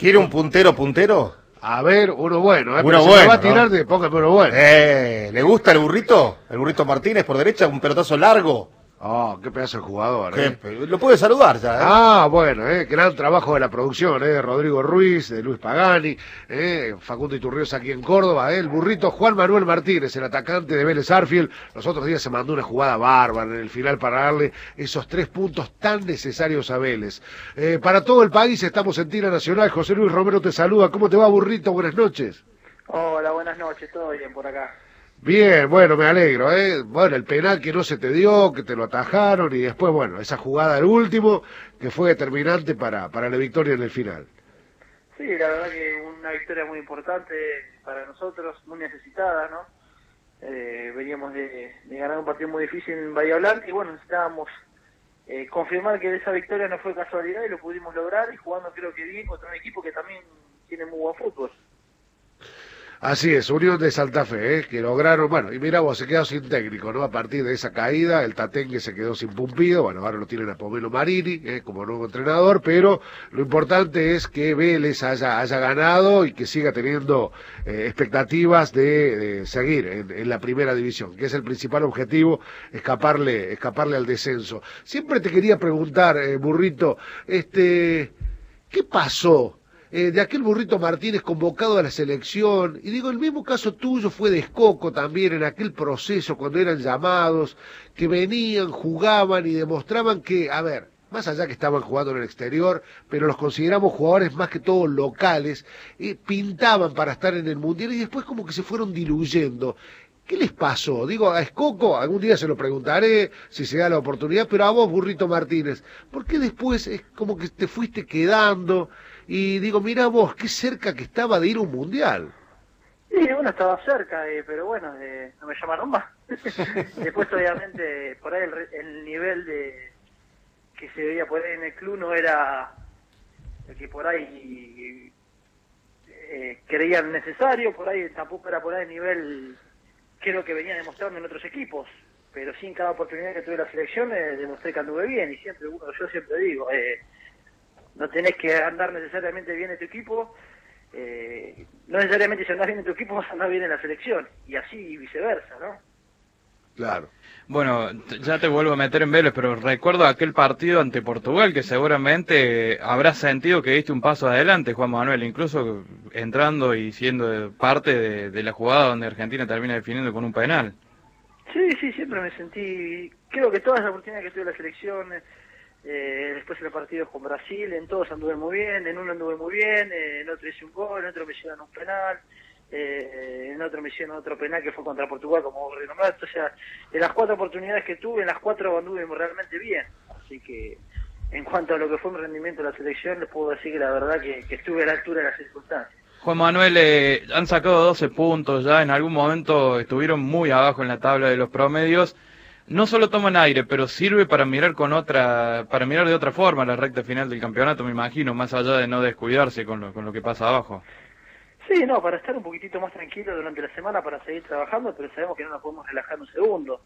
¿Quiere un puntero? A ver, uno bueno, Uno pero bueno, se me va a tirar ¿no? de póngame uno bueno. ¿Le gusta el burrito? El burrito Martínez por derecha, un pelotazo largo. Oh, qué pedazo de jugador, Lo puede saludar ya, Ah, bueno, gran trabajo de la producción, de Rodrigo Ruiz, de Luis Pagani, Facundo Iturrios aquí en Córdoba, el burrito Juan Manuel Martínez, el atacante de Vélez Arfield. Los otros días se mandó una jugada bárbara en el final para darle esos 3 puntos tan necesarios a Vélez. Para todo el país estamos en Tira Nacional. José Luis Romero te saluda. ¿Cómo te va, burrito? Buenas noches. Hola, buenas noches, todo bien por acá. Bien, bueno, me alegro, Bueno, el penal que no se te dio, que te lo atajaron, y después, bueno, esa jugada al último, que fue determinante para la victoria en el final. Sí, la verdad que una victoria muy importante para nosotros, muy necesitada, ¿no? Veníamos de ganar un partido muy difícil en Bahía Blanca, y bueno, necesitábamos confirmar que esa victoria no fue casualidad, y lo pudimos lograr, y jugando creo que bien contra un equipo que también tiene muy buen fútbol. Así es, Unión de Santa Fe, que lograron, bueno, y mira vos, se quedó sin técnico, ¿no? A partir de esa caída, el Tatengue se quedó sin Pumpido, bueno, ahora lo tienen a Pomelo Marini, como nuevo entrenador, pero lo importante es que Vélez haya ganado y que siga teniendo expectativas de seguir en la primera división, que es el principal objetivo, escaparle al descenso. Siempre te quería preguntar, Burrito, ¿qué pasó? De aquel Burrito Martínez convocado a la selección, y digo, el mismo caso tuyo fue de Escoco también en aquel proceso cuando eran llamados, que venían, jugaban y demostraban que, a ver, más allá que estaban jugando en el exterior, pero los consideramos jugadores más que todos locales, pintaban para estar en el Mundial y después como que se fueron diluyendo. ¿Qué les pasó? Digo, a Escoco, algún día se lo preguntaré, si se da la oportunidad, pero a vos, Burrito Martínez, ¿por qué después es como que te fuiste quedando? Y digo, mira vos, qué cerca que estaba de ir a un mundial. Sí, bueno, estaba cerca, pero bueno, no me llamaron más. Después, obviamente, por ahí el nivel que se veía por ahí en el club no era el que por ahí creían necesario, por ahí tampoco era por ahí el nivel que lo que venía demostrando en otros equipos. Pero sí, en cada oportunidad que tuve la selección demostré que anduve bien, y siempre, yo siempre digo, no tenés que andar necesariamente bien en tu equipo, no necesariamente si andás bien en tu equipo vas a andar bien en la selección, y así viceversa, ¿no? Claro. Bueno, ya te vuelvo a meter en Vélez, pero recuerdo aquel partido ante Portugal que seguramente habrás sentido que diste un paso adelante, Juan Manuel, incluso entrando y siendo parte de la jugada donde Argentina termina definiendo con un penal. Sí, siempre me sentí, creo que todas las oportunidades que tuve en la selección, después en los partidos con Brasil, en todos anduve muy bien, en uno anduve muy bien, en otro hice un gol, en otro me hicieron un penal, en otro me hicieron otro penal que fue contra Portugal, como vos renombraste. O sea, de las 4 oportunidades que tuve, en las 4 anduve realmente bien. Así que, en cuanto a lo que fue mi rendimiento de la selección, les puedo decir que la verdad que estuve a la altura de las circunstancias. Juan Manuel, han sacado 12 puntos ya, en algún momento estuvieron muy abajo en la tabla de los promedios. No solo toman aire, pero sirve para mirar de otra forma la recta final del campeonato, me imagino, más allá de no descuidarse con lo que pasa abajo. Sí, no, para estar un poquitito más tranquilo durante la semana, para seguir trabajando, pero sabemos que no nos podemos relajar un segundo.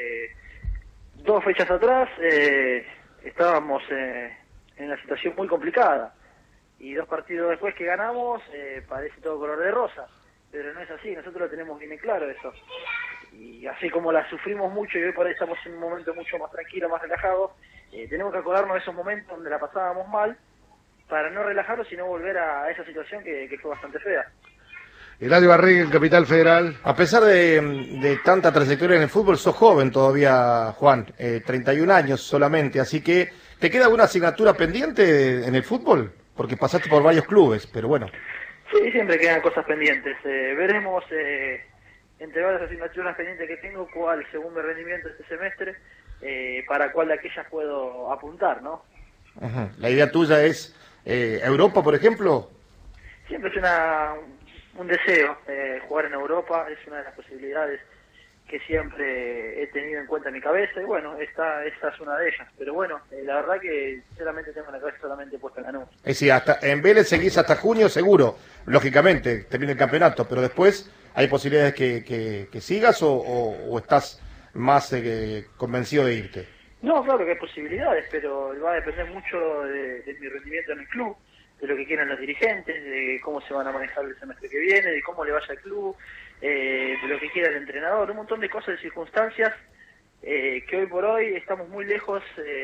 2 fechas atrás estábamos en una situación muy complicada, y 2 partidos después que ganamos parece todo color de rosa, pero no es así, nosotros lo tenemos bien claro eso. Y así como la sufrimos mucho y hoy por ahí estamos en un momento mucho más tranquilo, más relajado, tenemos que acordarnos de esos momentos donde la pasábamos mal, para no relajarnos y no volver a esa situación que fue bastante fea. Eladio Barriga en Capital Federal. A pesar de tanta trayectoria en el fútbol, sos joven todavía, Juan, 31 años solamente, así que ¿te queda alguna asignatura pendiente en el fútbol? Porque pasaste por varios clubes, pero bueno. Sí, siempre quedan cosas pendientes. Veremos entre varias asignaturas pendientes que tengo, cuál, según mi rendimiento este semestre, para cuál de aquellas puedo apuntar, ¿no? Ajá. La idea tuya es Europa, por ejemplo. Siempre es un deseo jugar en Europa, es una de las posibilidades que siempre he tenido en cuenta en mi cabeza, y bueno, esta es una de ellas. Pero bueno, la verdad que sinceramente tengo la cabeza solamente puesta en Lanús. Es decir, en Vélez seguís hasta junio seguro, lógicamente, termina el campeonato, pero después hay posibilidades que sigas o estás más convencido de irte. No, claro que hay posibilidades, pero va a depender mucho de mi rendimiento en el club. de lo que quieren los dirigentes, de cómo se van a manejar el semestre que viene, de cómo le vaya al club, de lo que quiera el entrenador, un montón de cosas, de circunstancias que hoy por hoy estamos muy lejos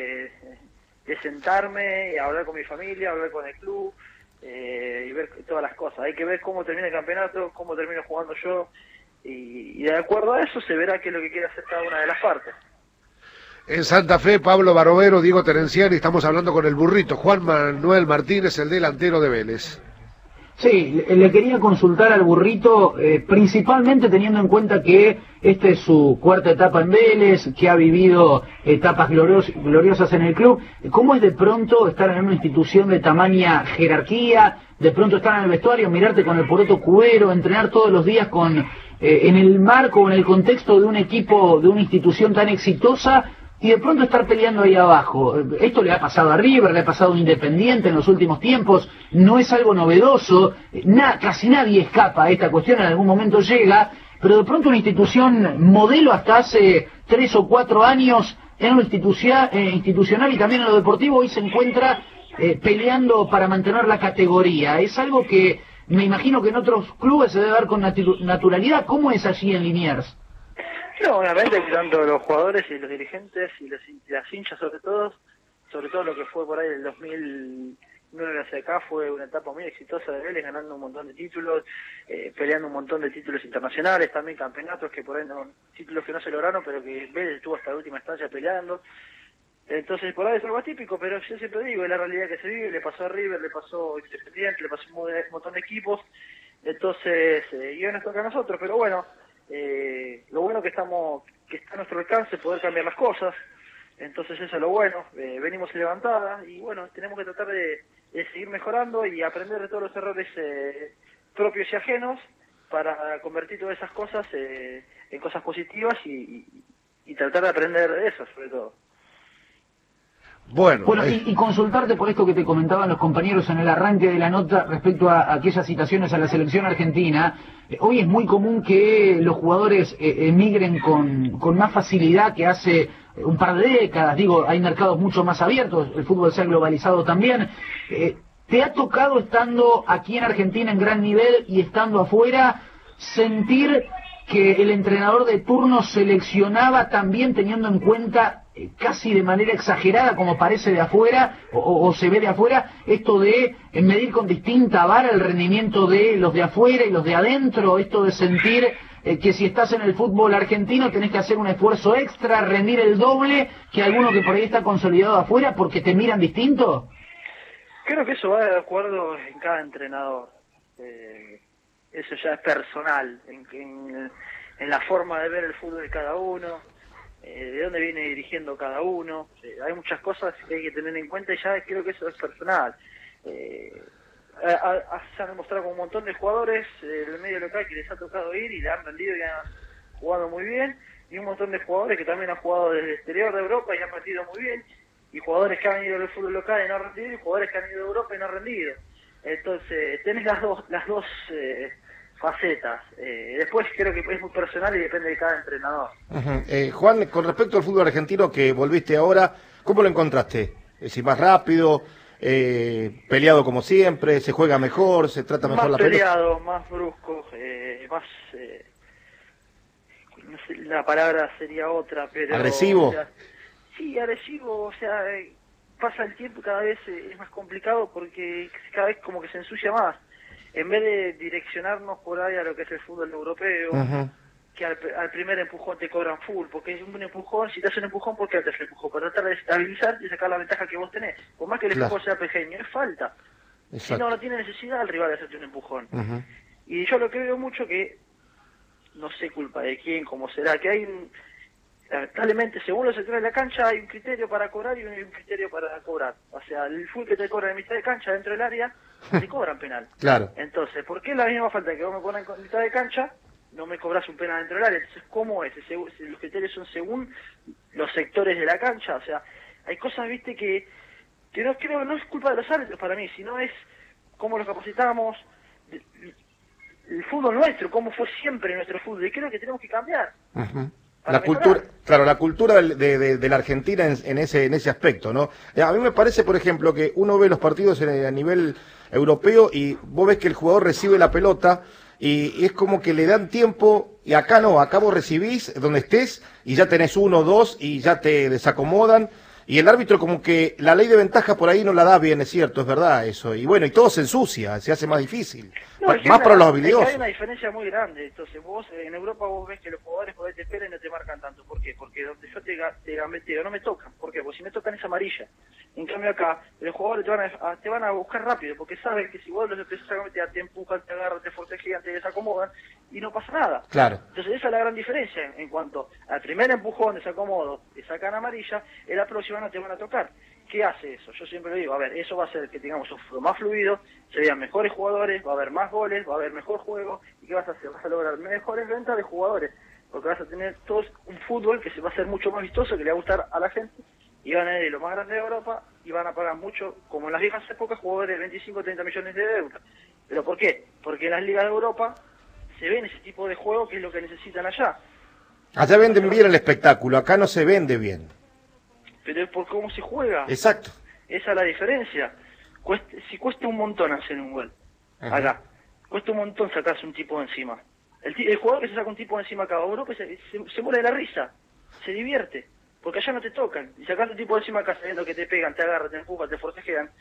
de sentarme y hablar con mi familia, hablar con el club y ver todas las cosas. Hay que ver cómo termina el campeonato, cómo termino jugando yo, y de acuerdo a eso se verá qué es lo que quiere hacer cada una de las partes. En Santa Fe, Pablo Barovero, Diego Terenciani, estamos hablando con el burrito, Juan Manuel Martínez, el delantero de Vélez. Sí, le quería consultar al burrito, principalmente teniendo en cuenta que esta es su cuarta etapa en Vélez, que ha vivido etapas gloriosas en el club. ¿Cómo es de pronto estar en una institución de tamaña jerarquía, de pronto estar en el vestuario, mirarte con el poroto cubero, entrenar todos los días en el marco, en el contexto de un equipo, de una institución tan exitosa, y de pronto estar peleando ahí abajo? Esto le ha pasado a River, le ha pasado a Independiente en los últimos tiempos, no es algo novedoso, casi nadie escapa a esta cuestión, en algún momento llega, pero de pronto una institución modelo hasta hace 3 o 4 años, en lo institucional y también en lo deportivo, hoy se encuentra peleando para mantener la categoría. Es algo que me imagino que en otros clubes se debe dar con naturalidad. ¿Cómo es allí en Liniers? No, obviamente que tanto los jugadores y los dirigentes y las hinchas sobre todo lo que fue por ahí el 2009 hacia acá, fue una etapa muy exitosa de Vélez, ganando un montón de títulos, peleando un montón de títulos internacionales, también campeonatos que por ahí títulos que no se lograron, pero que Vélez estuvo hasta la última instancia peleando. Entonces por ahí es algo atípico, pero yo siempre digo, es la realidad que se vive, le pasó a River, le pasó a Independiente, le pasó a un montón de equipos, entonces, y hoy nos toca a nosotros, pero bueno, lo bueno que está a nuestro alcance poder cambiar las cosas, entonces eso es lo bueno, venimos levantada y bueno, tenemos que tratar de seguir mejorando y aprender de todos los errores propios y ajenos para convertir todas esas cosas en cosas positivas y tratar de aprender de eso sobre todo. Bueno, y consultarte por esto que te comentaban los compañeros en el arranque de la nota respecto a aquellas citaciones a la selección argentina. Hoy es muy común que los jugadores emigren con más facilidad que hace un par de décadas. Digo, hay mercados mucho más abiertos, el fútbol se ha globalizado también. ¿Te ha tocado, estando aquí en Argentina en gran nivel y estando afuera, sentir que el entrenador de turno seleccionaba también teniendo en cuenta casi de manera exagerada, como parece de afuera o se ve de afuera, esto de medir con distinta vara el rendimiento de los de afuera y los de adentro, esto de sentir que si estás en el fútbol argentino tenés que hacer un esfuerzo extra, rendir el doble que alguno que por ahí está consolidado afuera porque te miran distinto? Creo que eso va de acuerdo en cada entrenador, eso ya es personal, en la forma de ver el fútbol de cada uno, de dónde viene dirigiendo cada uno. Hay muchas cosas que hay que tener en cuenta y ya creo que eso es personal. Se han demostrado con un montón de jugadores del medio local que les ha tocado ir y le han rendido y han jugado muy bien, y un montón de jugadores que también han jugado desde el exterior de Europa y han rendido muy bien, y jugadores que han ido del fútbol local y no han rendido, y jugadores que han ido de Europa y no han rendido. Entonces tenés las dos facetas. Después creo que es muy personal y depende de cada entrenador. Juan, con respecto al fútbol argentino que volviste ahora, ¿cómo lo encontraste? Es decir, más rápido, peleado como siempre, se juega mejor, se trata mejor la pelota. Más peleado, más brusco, más... no sé, la palabra sería otra, pero... ¿Agresivo? O sea, sí, agresivo, o sea, pasa el tiempo y cada vez es más complicado porque cada vez como que se ensucia más. En vez de direccionarnos por ahí a lo que es el fútbol europeo, que al primer empujón te cobran full, porque es un empujón, si te hacen un empujón, ¿por qué te hacen un empujón? Para tratar de estabilizar y sacar la ventaja que vos tenés. Por más que el empujón sea pequeño, es falta. Si no tiene necesidad el rival de hacerte un empujón. Y yo lo que veo mucho que, no sé culpa de quién, cómo será, que hay lamentablemente, según los sectores de la cancha, hay un criterio para cobrar y un criterio para cobrar. O sea, el full que te cobran en mitad de cancha dentro del área, te cobran penal. Claro. Entonces, ¿por qué la misma falta que vos me ponen en mitad de cancha, no me cobras un penal dentro del área? Entonces, ¿cómo es? Los criterios son según los sectores de la cancha. O sea, hay cosas, viste, que no creo, no es culpa de los árbitros para mí, sino es cómo los capacitamos, el fútbol nuestro, cómo fue siempre nuestro fútbol, y creo que tenemos que cambiar. La cultura, claro, la cultura de la Argentina en ese aspecto, ¿no? A mí me parece, por ejemplo, que uno ve los partidos a nivel europeo y vos ves que el jugador recibe la pelota y es como que le dan tiempo, y acá no, acá vos recibís donde estés y ya tenés 1 o 2 y ya te desacomodan. Y el árbitro como que la ley de ventaja por ahí no la da bien, es cierto, es verdad eso. Y bueno, y todo se ensucia, se hace más difícil. No, es Más para los hay habilidosos. una diferencia muy grande. Entonces vos, en Europa vos ves que los jugadores por ahí te esperan y no te marcan tanto. ¿Por qué? Porque donde yo te gambeteo no me tocan. ¿Por qué? Porque si me tocan es amarilla. En cambio acá, los jugadores te van a buscar rápido, porque saben que si vos los empezás a gambetear, te empujan, te agarran, te forcejean, te desacomodan y no pasa nada. Claro. Entonces esa es la gran diferencia en cuanto al primer empujón, desacomodo, te sacan amarilla, en la próxima no te van a tocar. ¿Qué hace eso? Yo siempre lo digo, a ver, eso va a hacer que tengamos un fútbol más fluido, se vean mejores jugadores, va a haber más goles, va a haber mejor juego, y ¿qué vas a hacer? Vas a lograr mejores ventas de jugadores, porque vas a tener todos un fútbol que se va a hacer mucho más vistoso, que le va a gustar a la gente, y van a ir lo más grande de Europa, y van a pagar mucho, como en las viejas épocas, jugadores de 25 o 30 millones de euros. ¿Pero por qué? Porque en las ligas de Europa se ven ese tipo de juego que es lo que necesitan allá. Allá venden bien el espectáculo, acá no se vende bien. Pero es por cómo se juega. Exacto. Esa es la diferencia. Si cuesta un montón hacer un gol, acá, cuesta un montón sacarse un tipo de encima. El jugador que se saca un tipo de encima acá, Europa se muere de la risa, se divierte, porque allá no te tocan. Y sacando un tipo de encima acá sabiendo que te pegan, te agarran, te empujan, te forcejean.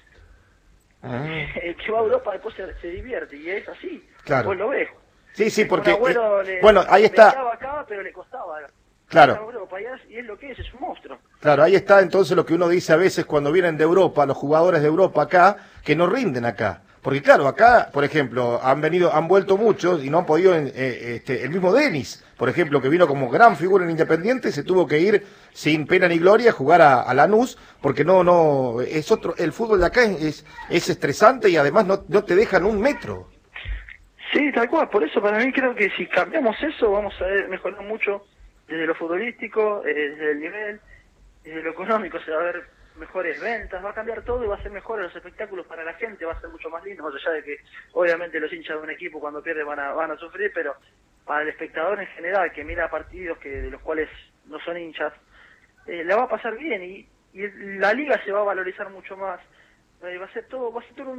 El que va a Europa después se divierte, y es así. Claro. Vos lo ves. Sí, porque... Le bueno, ahí está... acá, pero le costaba. Claro. Europa, y es lo que es un monstruo. Claro, ahí está entonces lo que uno dice a veces cuando vienen de Europa, los jugadores de Europa acá, que no rinden acá. Porque claro, acá, por ejemplo, han vuelto muchos y no han podido, el mismo Denis, por ejemplo, que vino como gran figura en Independiente, se tuvo que ir sin pena ni gloria a jugar a Lanús, porque es otro, el fútbol de acá es estresante y además no te dejan un metro. Sí, tal cual, por eso para mí creo que si cambiamos eso vamos a mejorar mucho desde lo futbolístico, desde el nivel, desde lo económico, se va a ver mejores ventas, va a cambiar todo y va a ser mejor los espectáculos para la gente, va a ser mucho más lindo, más allá de que obviamente los hinchas de un equipo cuando pierden van a sufrir, pero para el espectador en general que mira partidos de los cuales no son hinchas, la va a pasar bien y la liga se va a valorizar mucho más, va a ser todo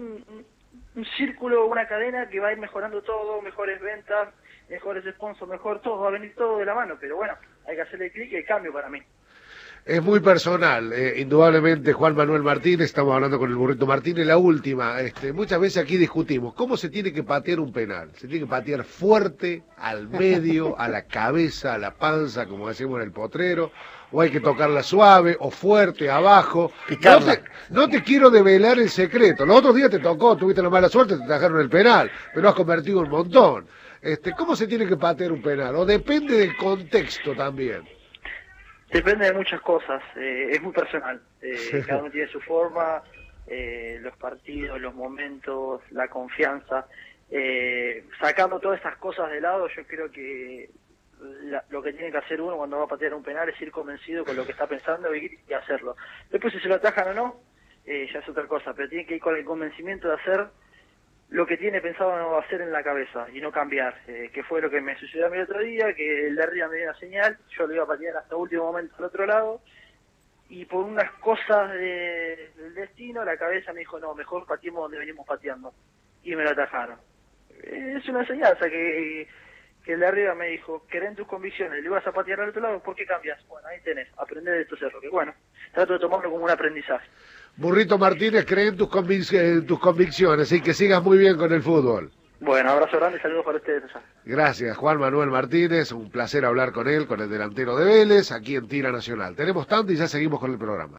un círculo, una cadena que va a ir mejorando todo, mejores ventas, mejores sponsors, mejor todo, va a venir todo de la mano, pero bueno, hay que hacerle clic y el cambio para mí. Es muy personal, indudablemente Juan Manuel Martínez, estamos hablando con el Burrito Martínez, la última, muchas veces aquí discutimos, ¿cómo se tiene que patear un penal? ¿Se tiene que patear fuerte, al medio, a la cabeza, a la panza, como decimos en el potrero? ¿O hay que tocarla suave o fuerte, abajo? No te quiero develar el secreto, los otros días te tocó, tuviste la mala suerte, te trajeron el penal, pero has convertido un montón. ¿Cómo se tiene que patear un penal? ¿O depende del contexto también? Depende de muchas cosas, es muy personal, cada uno tiene su forma, los partidos, los momentos, la confianza, sacando todas estas cosas de lado, yo creo que lo que tiene que hacer uno cuando va a patear un penal es ir convencido con lo que está pensando y hacerlo. Después si se lo atajan o no, ya es otra cosa, pero tiene que ir con el convencimiento de hacer lo que tiene pensado hacer en la cabeza y no cambiar, que fue lo que me sucedió a mí el otro día, que el de arriba me dio una señal, yo lo iba a patear hasta el último momento al otro lado, y por unas cosas del destino, la cabeza me dijo, no, mejor pateemos donde venimos pateando, y me lo atajaron. Es una enseñanza que el de arriba me dijo, ¿querés tus convicciones? ¿Le vas a patear al otro lado? ¿Por qué cambias? Bueno, ahí tenés, aprender de estos errores. Bueno, trato de tomarlo como un aprendizaje. Burrito Martínez, cree en tus convicciones y que sigas muy bien con el fútbol. Bueno, abrazo grande y saludos para ustedes allá. Gracias, Juan Manuel Martínez, un placer hablar con él, con el delantero de Vélez, aquí en Tira Nacional. Tenemos tanto y ya seguimos con el programa.